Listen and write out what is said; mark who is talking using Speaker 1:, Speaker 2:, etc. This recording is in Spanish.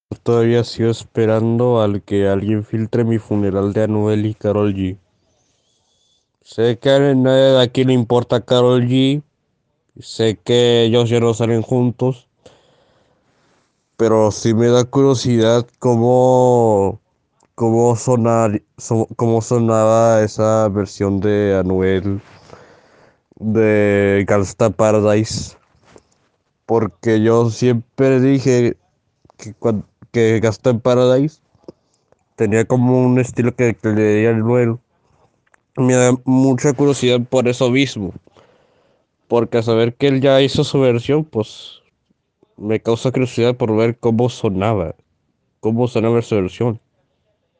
Speaker 1: Todavía sigo esperando al que alguien filtre mi funeral de Anuel y Karol G. Sé que a nadie de aquí le importa Karol G. Sé que ellos ya no salen juntos. Pero sí me da curiosidad cómo sonaba esa versión de Anuel de Gangsta Paradise. Porque yo siempre dije que Gangsta Paradise tenía como un estilo que le diera el Anuel. Me da mucha curiosidad por eso mismo, porque a saber que él ya hizo su versión, pues me causa curiosidad por ver cómo sonaba esa versión.